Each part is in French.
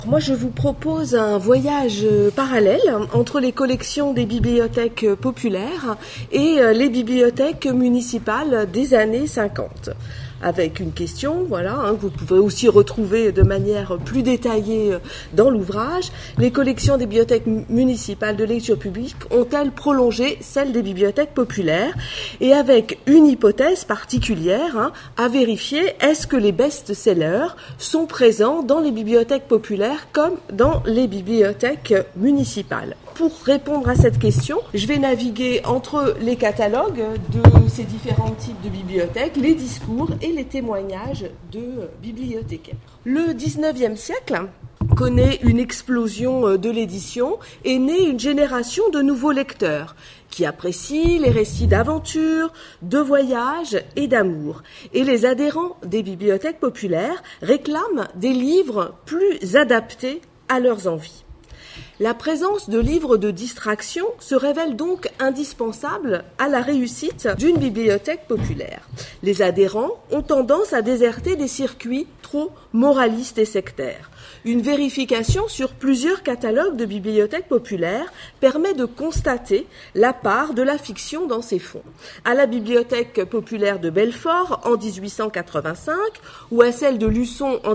Moi, je vous propose un voyage parallèle entre les collections des bibliothèques populaires et les bibliothèques municipales des années 50. Avec une question, que vous pouvez aussi retrouver de manière plus détaillée dans l'ouvrage. Les collections des bibliothèques municipales de lecture publique ont-elles prolongé celles des bibliothèques populaires? Et avec une hypothèse particulière à vérifier, est-ce que les best-sellers sont présents dans les bibliothèques populaires comme dans les bibliothèques municipales? Pour répondre à cette question, je vais naviguer entre les catalogues de ces différents types de bibliothèques, les discours et les témoignages de bibliothécaires. Le 19e siècle connaît une explosion de l'édition et naît une génération de nouveaux lecteurs qui apprécient les récits d'aventure, de voyage et d'amour. Et les adhérents des bibliothèques populaires réclament des livres plus adaptés à leurs envies. La présence de livres de distraction se révèle donc indispensable à la réussite d'une bibliothèque populaire. Les adhérents ont tendance à déserter des circuits trop moralistes et sectaires. Une vérification sur plusieurs catalogues de bibliothèques populaires permet de constater la part de la fiction dans ces fonds. À la bibliothèque populaire de Belfort en 1885 ou à celle de Luçon en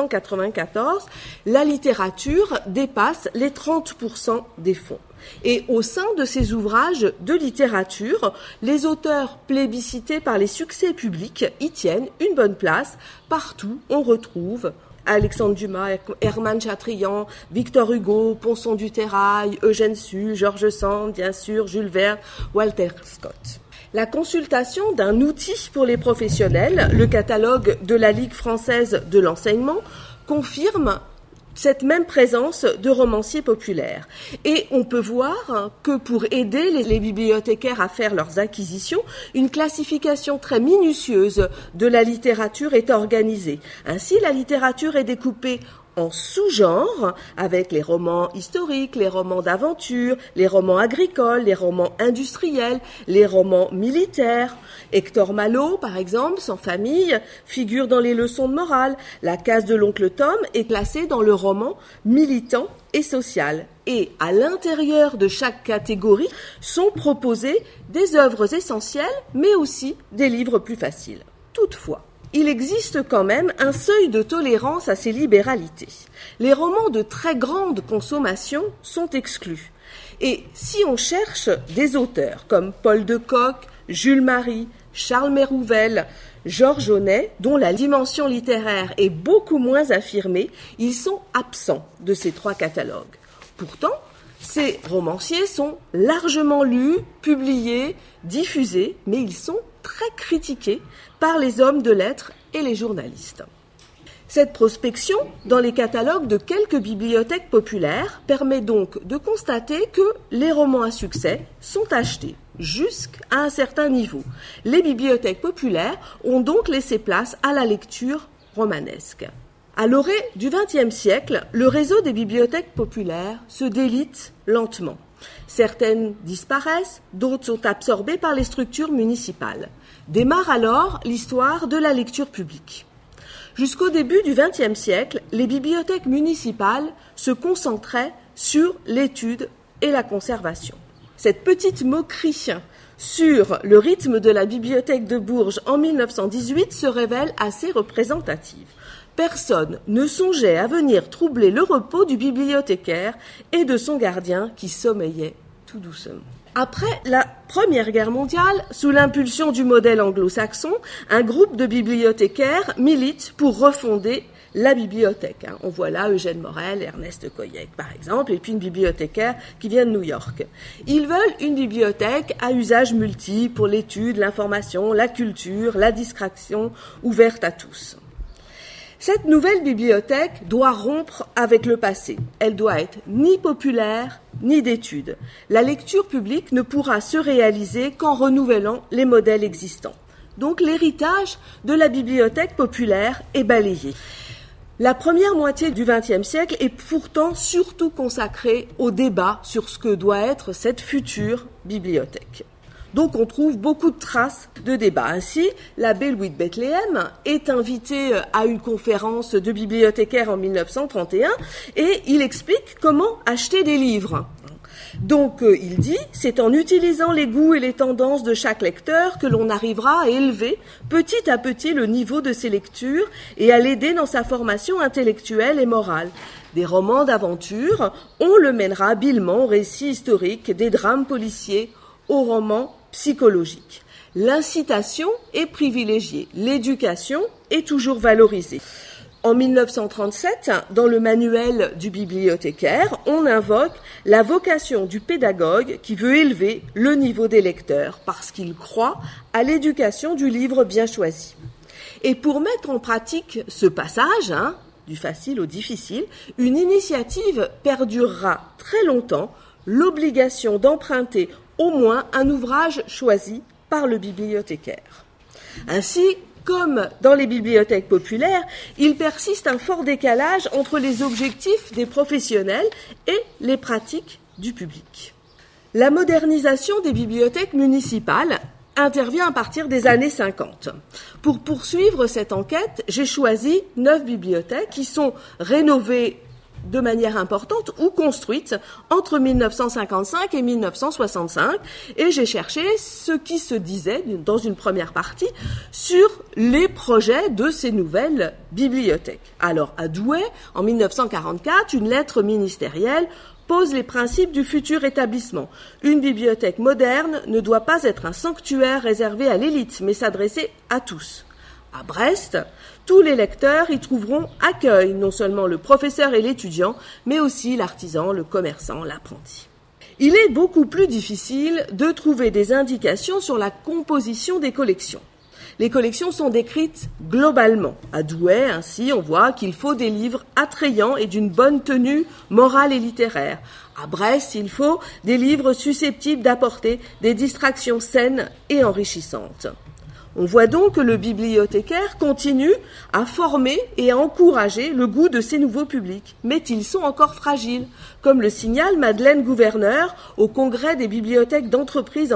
1894, la littérature dépasse les 30% des fonds. Et au sein de ces ouvrages de littérature, les auteurs plébiscités par les succès publics y tiennent une bonne place. Partout, on retrouve Alexandre Dumas, Hermann Chatrian, Victor Hugo, Ponson du Terrail, Eugène Sue, George Sand, bien sûr, Jules Verne, Walter Scott. La consultation d'un outil pour les professionnels, le catalogue de la Ligue française de l'enseignement, confirme cette même présence de romanciers populaires. Et on peut voir que pour aider les bibliothécaires à faire leurs acquisitions, une classification très minutieuse de la littérature est organisée. Ainsi, la littérature est découpée en sous-genres, avec les romans historiques, les romans d'aventure, les romans agricoles, les romans industriels, les romans militaires. Hector Malot, par exemple, sans famille, figure dans les leçons de morale. La case de l'oncle Tom est classée dans le roman militant et social. Et à l'intérieur de chaque catégorie sont proposées des œuvres essentielles, mais aussi des livres plus faciles. Toutefois, il existe quand même un seuil de tolérance à ces libéralités. Les romans de très grande consommation sont exclus. Et si on cherche des auteurs comme Paul de Kock, Jules Marie, Charles Mérouvel, Georges Aunet, dont la dimension littéraire est beaucoup moins affirmée, ils sont absents de ces trois catalogues. Pourtant, ces romanciers sont largement lus, publiés, diffusés, mais ils sont très critiqués par les hommes de lettres et les journalistes. Cette prospection dans les catalogues de quelques bibliothèques populaires permet donc de constater que les romans à succès sont achetés jusqu'à un certain niveau. Les bibliothèques populaires ont donc laissé place à la lecture romanesque. À l'orée du XXe siècle, le réseau des bibliothèques populaires se délite lentement. Certaines disparaissent, d'autres sont absorbées par les structures municipales. Démarre alors l'histoire de la lecture publique. Jusqu'au début du XXe siècle, les bibliothèques municipales se concentraient sur l'étude et la conservation. Cette petite moquerie sur le rythme de la bibliothèque de Bourges en 1918 se révèle assez représentative. Personne ne songeait à venir troubler le repos du bibliothécaire et de son gardien qui sommeillait tout doucement. Après la Première Guerre mondiale, sous l'impulsion du modèle anglo-saxon, un groupe de bibliothécaires milite pour refonder la bibliothèque. On voit là Eugène Morel, Ernest Coyec par exemple, et puis une bibliothécaire qui vient de New York. Ils veulent une bibliothèque à usage multiple pour l'étude, l'information, la culture, la distraction, ouverte à tous. Cette nouvelle bibliothèque doit rompre avec le passé. Elle doit être ni populaire, ni d'étude. La lecture publique ne pourra se réaliser qu'en renouvelant les modèles existants. Donc l'héritage de la bibliothèque populaire est balayé. La première moitié du XXe siècle est pourtant surtout consacrée au débat sur ce que doit être cette future bibliothèque. Donc on trouve beaucoup de traces de débats. Ainsi, l'abbé Louis de Bethléem est invité à une conférence de bibliothécaires en 1931 et il explique comment acheter des livres. Donc il dit, c'est en utilisant les goûts et les tendances de chaque lecteur que l'on arrivera à élever petit à petit le niveau de ses lectures et à l'aider dans sa formation intellectuelle et morale. Des romans d'aventure, on le mènera habilement aux récits historiques, des drames policiers, aux romans psychologiques. L'incitation est privilégiée, l'éducation est toujours valorisée. En 1937, dans le manuel du bibliothécaire, on invoque la vocation du pédagogue qui veut élever le niveau des lecteurs parce qu'il croit à l'éducation du livre bien choisi. Et pour mettre en pratique ce passage, du facile au difficile, une initiative perdurera très longtemps, l'obligation d'emprunter au moins un ouvrage choisi par le bibliothécaire. Ainsi, comme dans les bibliothèques populaires, il persiste un fort décalage entre les objectifs des professionnels et les pratiques du public. La modernisation des bibliothèques municipales intervient à partir des années 50. Pour poursuivre cette enquête, j'ai choisi 9 bibliothèques qui sont rénovées de manière importante ou construites entre 1955 et 1965 et j'ai cherché ce qui se disait dans une première partie sur les projets de ces nouvelles bibliothèques. Alors à Douai, en 1944, une lettre ministérielle pose les principes du futur établissement. Une bibliothèque moderne ne doit pas être un sanctuaire réservé à l'élite, mais s'adresser à tous. À Brest, tous les lecteurs y trouveront accueil, non seulement le professeur et l'étudiant, mais aussi l'artisan, le commerçant, l'apprenti. Il est beaucoup plus difficile de trouver des indications sur la composition des collections. Les collections sont décrites globalement. À Douai, ainsi, on voit qu'il faut des livres attrayants et d'une bonne tenue morale et littéraire. À Brest, il faut des livres susceptibles d'apporter des distractions saines et enrichissantes. On voit donc que le bibliothécaire continue à former et à encourager le goût de ces nouveaux publics, mais ils sont encore fragiles. Comme le signale Madeleine Gouverneur au congrès des bibliothèques d'entreprise en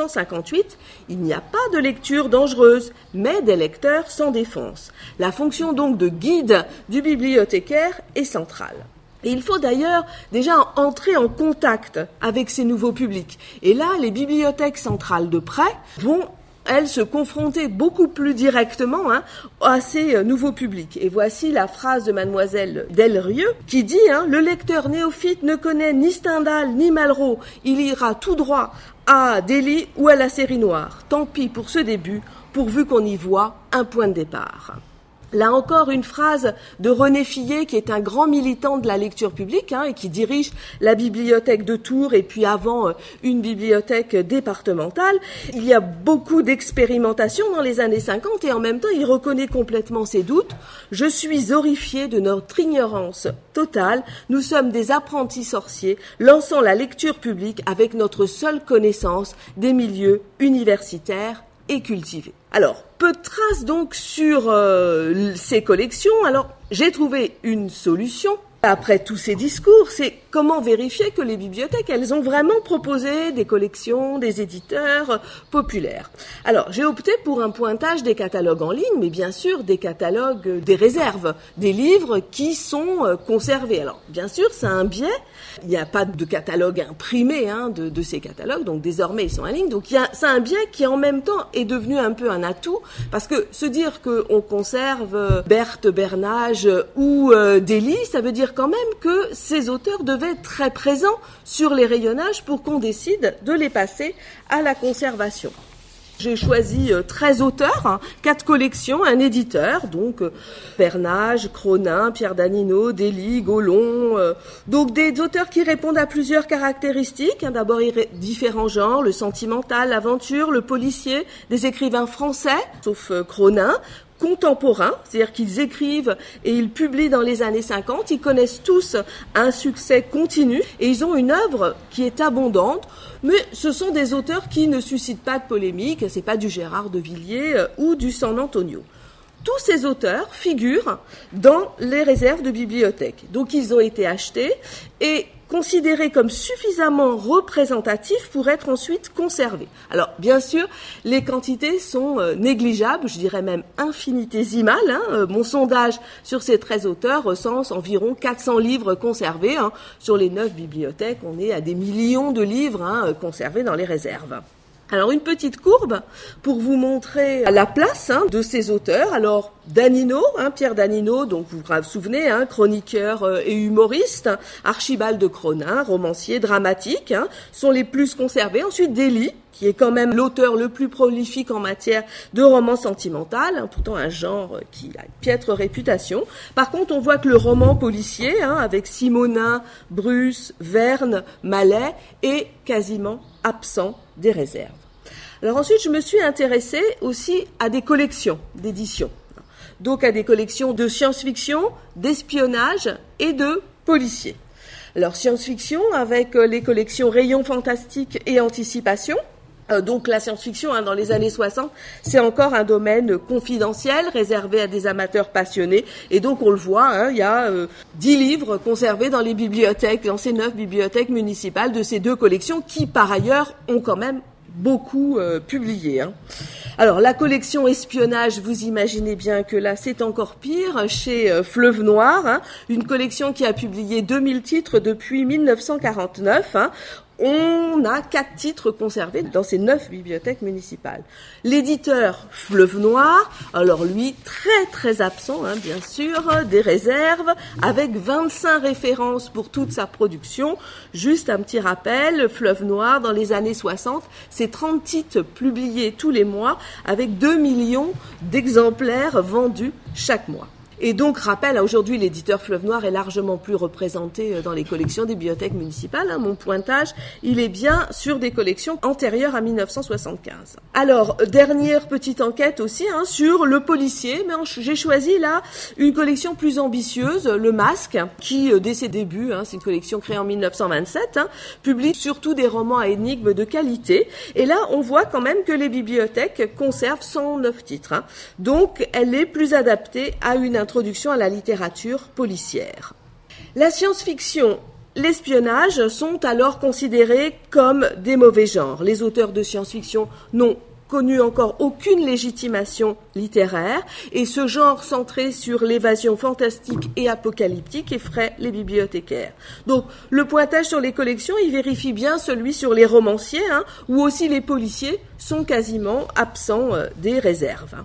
1958, il n'y a pas de lecture dangereuse, mais des lecteurs sans défense. La fonction donc de guide du bibliothécaire est centrale. Et il faut d'ailleurs déjà entrer en contact avec ces nouveaux publics. Et là, les bibliothèques centrales de près vont se confronter beaucoup plus directement à ces nouveaux publics. Et voici la phrase de mademoiselle Delrieux qui dit « Le lecteur néophyte ne connaît ni Stendhal ni Malraux, il ira tout droit à Delhi ou à la série noire. Tant pis pour ce début, pourvu qu'on y voit un point de départ. » Là encore, une phrase de René Fillet, qui est un grand militant de la lecture publique et qui dirige la bibliothèque de Tours et puis avant une bibliothèque départementale. Il y a beaucoup d'expérimentation dans les années 50 et en même temps, il reconnaît complètement ses doutes. « Je suis horrifié de notre ignorance totale. Nous sommes des apprentis sorciers, lançant la lecture publique avec notre seule connaissance des milieux universitaires et cultivés. » Alors, peu de traces donc sur ces collections. Alors, j'ai trouvé une solution. Après tous ces discours, c'est comment vérifier que les bibliothèques, elles ont vraiment proposé des collections, des éditeurs populaires. Alors, j'ai opté pour un pointage des catalogues en ligne, mais bien sûr des catalogues, des réserves, des livres qui sont conservés. Alors, bien sûr, c'est un biais. Il n'y a pas de catalogue imprimé de ces catalogues, donc désormais ils sont en ligne. Donc c'est un biais qui en même temps est devenu un peu un atout, parce que se dire qu'on conserve Berthe, Bernage ou Delhi, ça veut dire quand même que ces auteurs devaient être très présents sur les rayonnages pour qu'on décide de les passer à la conservation. J'ai choisi 13 auteurs, 4 collections, un éditeur, donc Bernage, Cronin, Pierre Danino, Delhi, Gollon, donc des auteurs qui répondent à plusieurs caractéristiques, d'abord différents genres, le sentimental, l'aventure, le policier, des écrivains français, sauf Cronin, contemporains, c'est-à-dire qu'ils écrivent et ils publient dans les années 50, ils connaissent tous un succès continu et ils ont une œuvre qui est abondante, mais ce sont des auteurs qui ne suscitent pas de polémique, c'est pas du Gérard de Villiers ou du San Antonio. tous ces auteurs figurent dans les réserves de bibliothèques. Donc ils ont été achetés et considérés comme suffisamment représentatifs pour être ensuite conservés. Alors, bien sûr, les quantités sont négligeables, je dirais même infinitésimales. Mon sondage sur ces 13 auteurs recense environ 400 livres conservés. Sur les 9 bibliothèques, on est à des millions de livres conservés dans les réserves. Alors, une petite courbe pour vous montrer la place de ces auteurs. Alors, Danino, Pierre Danino, donc vous vous souvenez, chroniqueur et humoriste, Archibald de Cronin, romancier dramatique, sont les plus conservés. Ensuite, Delhy, qui est quand même l'auteur le plus prolifique en matière de roman sentimental, pourtant un genre qui a une piètre réputation. Par contre, on voit que le roman policier, avec Simonin, Bruce, Verne, Mallet, est quasiment absent des réserves. Alors ensuite, je me suis intéressée aussi à des collections d'éditions, donc à des collections de science-fiction, d'espionnage et de policiers. Alors science-fiction avec les collections Rayons fantastiques et Anticipation. Donc la science-fiction, dans les années 60, c'est encore un domaine confidentiel, réservé à des amateurs passionnés. Et donc on le voit, il y a 10 livres conservés dans les bibliothèques, dans ces 9 bibliothèques municipales de ces 2 collections qui, par ailleurs, ont quand même beaucoup publié. Alors la collection espionnage, vous imaginez bien que là c'est encore pire, chez Fleuve Noir, une collection qui a publié 2000 titres depuis 1949. On a 4 titres conservés dans ces 9 bibliothèques municipales. L'éditeur Fleuve Noir, alors lui, très très absent, bien sûr, des réserves, avec 25 références pour toute sa production. Juste un petit rappel, Fleuve Noir, dans les années 60, c'est 30 titres publiés tous les mois, avec 2 millions d'exemplaires vendus chaque mois. Et donc, rappel, aujourd'hui, l'éditeur Fleuve Noir est largement plus représenté dans les collections des bibliothèques municipales. Mon pointage, il est bien sur des collections antérieures à 1975. Alors, dernière petite enquête aussi sur le policier. Mais j'ai choisi là une collection plus ambitieuse, Le Masque, qui, dès ses débuts, c'est une collection créée en 1927, publie surtout des romans à énigmes de qualité. Et là, on voit quand même que les bibliothèques conservent 109 titres. Donc, elle est plus adaptée à une introduction à la littérature policière. La science-fiction, l'espionnage sont alors considérés comme des mauvais genres. Les auteurs de science-fiction n'ont connu encore aucune légitimation littéraire et ce genre centré sur l'évasion fantastique et apocalyptique effraie les bibliothécaires. Donc le pointage sur les collections, il vérifie bien celui sur les romanciers où aussi les policiers sont quasiment absents des réserves.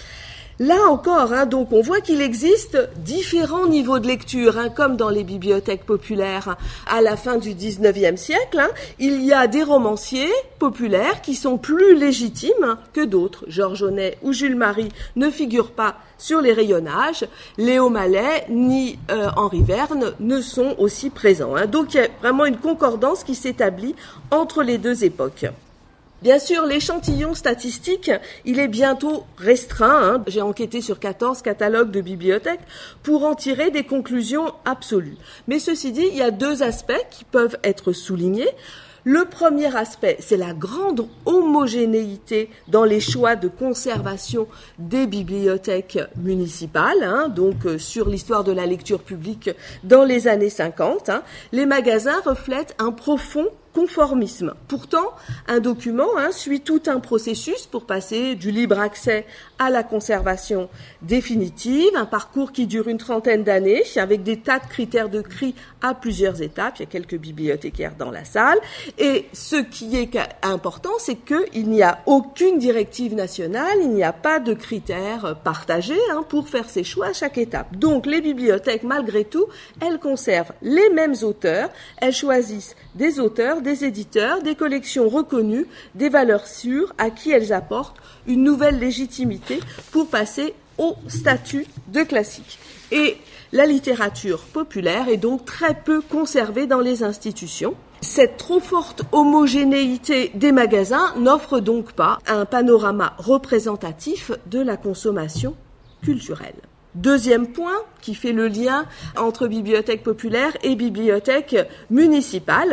Là encore, donc on voit qu'il existe différents niveaux de lecture, comme dans les bibliothèques populaires à la fin du XIXe siècle. Il y a des romanciers populaires qui sont plus légitimes que d'autres. Georges Aunet ou Jules Marie ne figurent pas sur les rayonnages. Léo Mallet ni Henri Verne ne sont aussi présents. Donc il y a vraiment une concordance qui s'établit entre les 2 époques. Bien sûr, l'échantillon statistique, il est bientôt restreint. J'ai enquêté sur 14 catalogues de bibliothèques pour en tirer des conclusions absolues. Mais ceci dit, il y a 2 aspects qui peuvent être soulignés. Le premier aspect, c'est la grande homogénéité dans les choix de conservation des bibliothèques municipales, donc sur l'histoire de la lecture publique dans les années 50. Les magasins reflètent un profond conformisme. Pourtant, un document suit tout un processus pour passer du libre accès à la conservation définitive, un parcours qui dure une trentaine d'années, avec des tas de critères de tri à plusieurs étapes. Il y a quelques bibliothécaires dans la salle. Et ce qui est important, c'est qu'il n'y a aucune directive nationale, il n'y a pas de critères partagés pour faire ses choix à chaque étape. Donc, les bibliothèques, malgré tout, elles conservent les mêmes auteurs, elles choisissent des auteurs, des éditeurs, des collections reconnues, des valeurs sûres à qui elles apportent une nouvelle légitimité pour passer au statut de classique. Et la littérature populaire est donc très peu conservée dans les institutions. Cette trop forte homogénéité des magasins n'offre donc pas un panorama représentatif de la consommation culturelle. Deuxième point qui fait le lien entre bibliothèques populaires et bibliothèques municipales,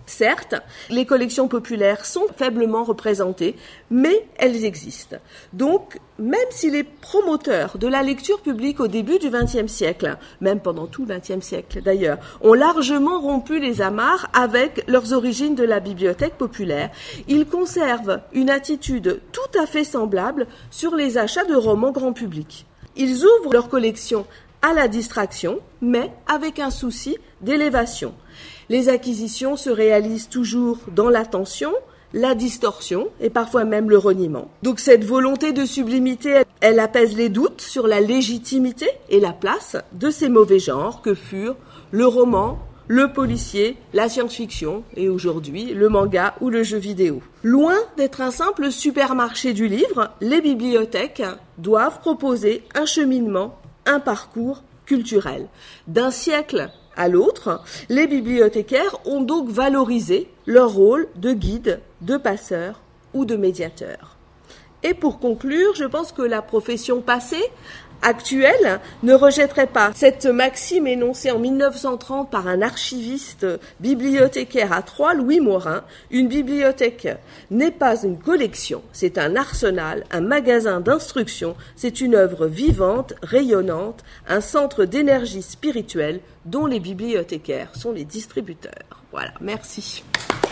Certes, les collections populaires sont faiblement représentées, mais elles existent. Donc, même si les promoteurs de la lecture publique au début du XXe siècle, même pendant tout le XXe siècle d'ailleurs, ont largement rompu les amarres avec leurs origines de la bibliothèque populaire, ils conservent une attitude tout à fait semblable sur les achats de romans grand public. Ils ouvrent leur collection à la distraction, mais avec un souci d'élévation. Les acquisitions se réalisent toujours dans l'attention, la distorsion et parfois même le reniement. Donc cette volonté de sublimité, elle apaise les doutes sur la légitimité et la place de ces mauvais genres que furent le roman, le policier, la science-fiction et aujourd'hui le manga ou le jeu vidéo. Loin d'être un simple supermarché du livre, les bibliothèques doivent proposer un cheminement, un parcours culturel. D'un siècle à l'autre, les bibliothécaires ont donc valorisé leur rôle de guide, de passeur ou de médiateur. Et pour conclure, je pense que la profession passée, actuelle, ne rejetterait pas cette maxime énoncée en 1930 par un archiviste bibliothécaire à Troyes, Louis Morin. Une bibliothèque n'est pas une collection, c'est un arsenal, un magasin d'instruction, c'est une œuvre vivante, rayonnante, un centre d'énergie spirituelle dont les bibliothécaires sont les distributeurs. Voilà, merci.